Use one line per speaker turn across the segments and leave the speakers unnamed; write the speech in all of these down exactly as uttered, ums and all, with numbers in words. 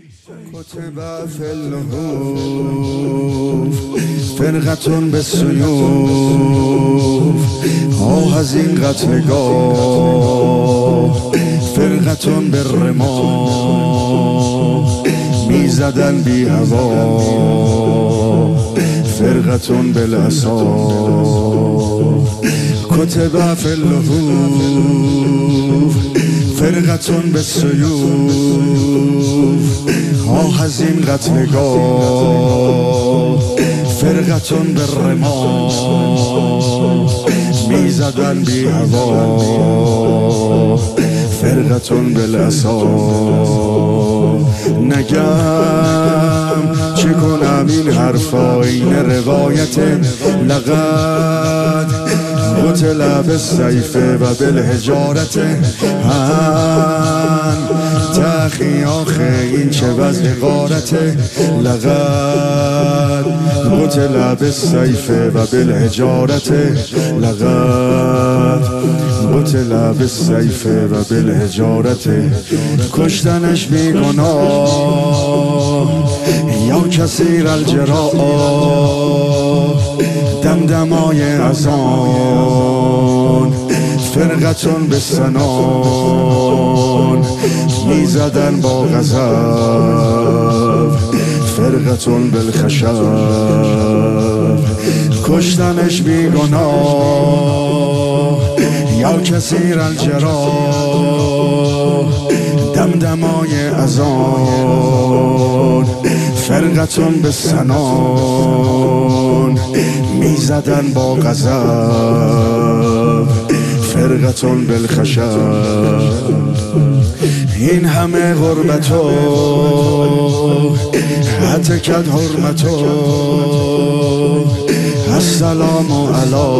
كتب في اللهوف فرقة بالسيوف آه از این قتلگاه فرقة بالرماح میزدن بی هوا فرقة بالعصا كتب في اللهوف فرقة بالسيوف آه از این قتلگاه فرقة بالرماح میزدن بی هوا فرقة بالعصا نگم چه کنم این حرفا این روایت لقد قتل بالسیف و بالحجارت هم تخی آخه این چه وضع غارت لقد قتل بالسیف و بالحجارت لقد قتل بالسیف و بالحجارت کشتنش بی گناه یا کثیر الجراح دمدمای اذان فرقة بالسنان میزدن با غضب فرقة بالخشب کشتنش بی گناه یا کثیر الجراح دمدمای اذان فرقة بالسنان میزدن با غضب فرقة بالخشب این همه غربتو هتکت حرمتو السلام علی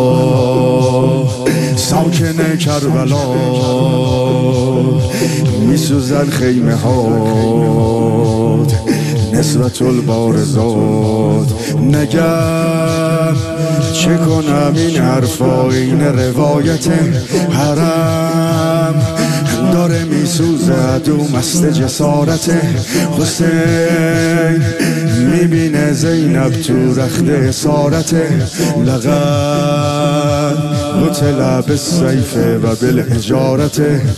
ساکن کربلا میسوزن خیمه هات نسبت البارزات نگم چه کنم این حرفا این روایت حرم داره میسوزد و مست جسارت حسین میبینه زینب تو رخت اسارت لقد قتل بالسیف و بالحجارت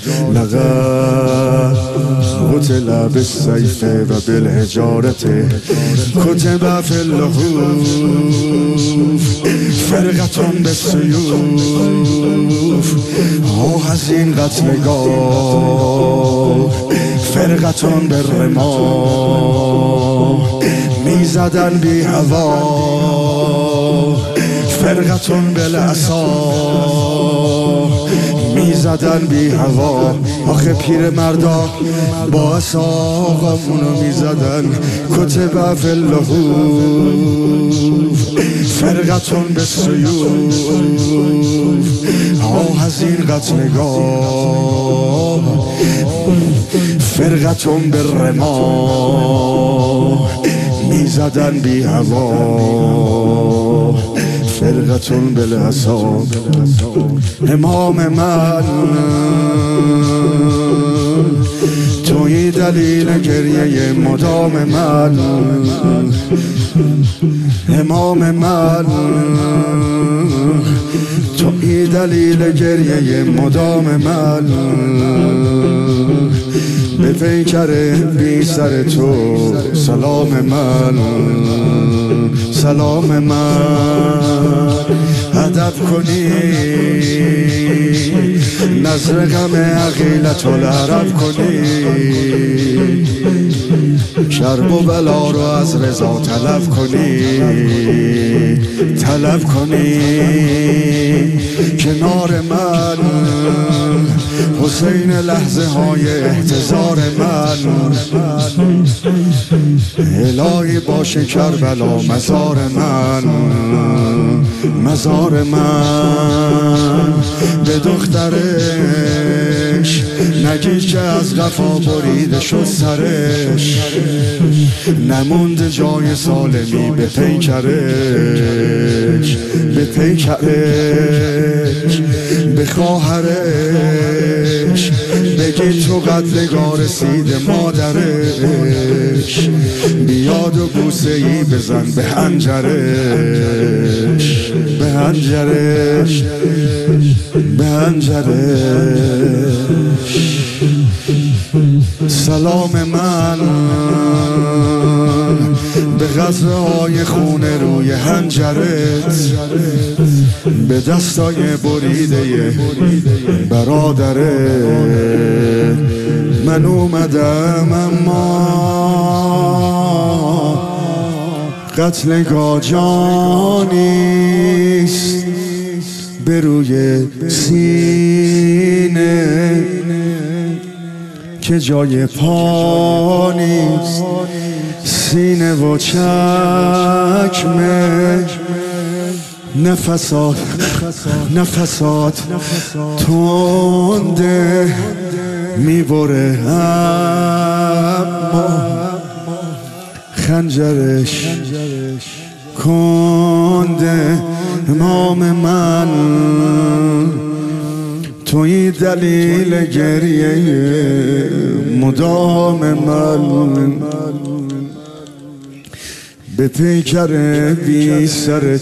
لقد قتل بالسیف و بالحجارت کتب فی اللهوف فرقة بالسیوف آه از این قتلگاه فرقة بالرماح میزدن بی هوا فرقة بالعصا میزدن بی هوا آخه پیر مردا با عصا آقامونو میزدن کتب فی اللهوف فرقة بالسیوف آه از این قتلگاه فرقة بالرماح میزدن بی هوا فرقة بالعصا امام من توی دلیل گریه مدام من امام من توی دلیل گریه مدام من به پیکر بی سر تو سلام من سلام من ادب کنی نظر غم عقیلت العرب کنی شرب و بلا رو از رضا طلب کنی طلب کنی کنار من حسین لحظه های احتضار من الهی باشه کربلا مزار من مزار من به دخترش نگی که از قفا بریده شد سرش نموند جای سالمی به پیکرش به پیکرش به خواهرش بگی تو قتلگاه رسید مادرش بیاد و بوسه ای بزن به هنجرش، به هنجرش، به هنجرش. سلام من به قطره‌های خونه روی هنجرت، به دستای بریده برادرت. من اومدم اما قتلگاه جانیست، به روی سینه که جای پا نیست. سینه و چکمه نفسات نفسات تنده میبره، اما خنجرش کنده. امام من توی دلیل گریه مدام من، به پیکر بی سر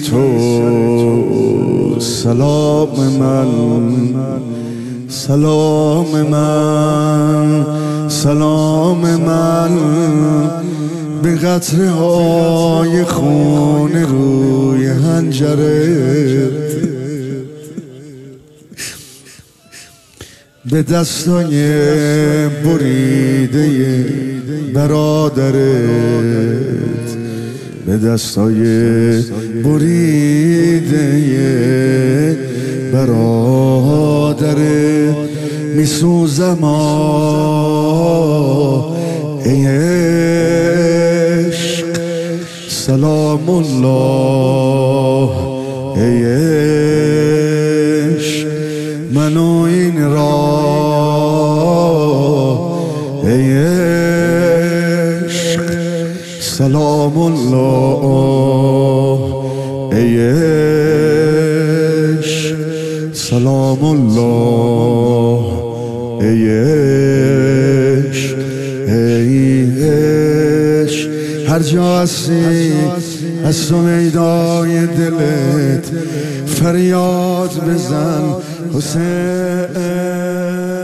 تو سلام من، سلام من، سلام من به قطره های خون روی هنجرت، به دستای بریده برادرت، به دستای بریده برادرت. میسوزم ای عشق، سلام الله ای عشق. منو این را ای عشق، سلام الله ای عشق، سلام الله ای عشق، ای عشق. هر جا هستی از تو میدای دلت فریاد بزن حسین.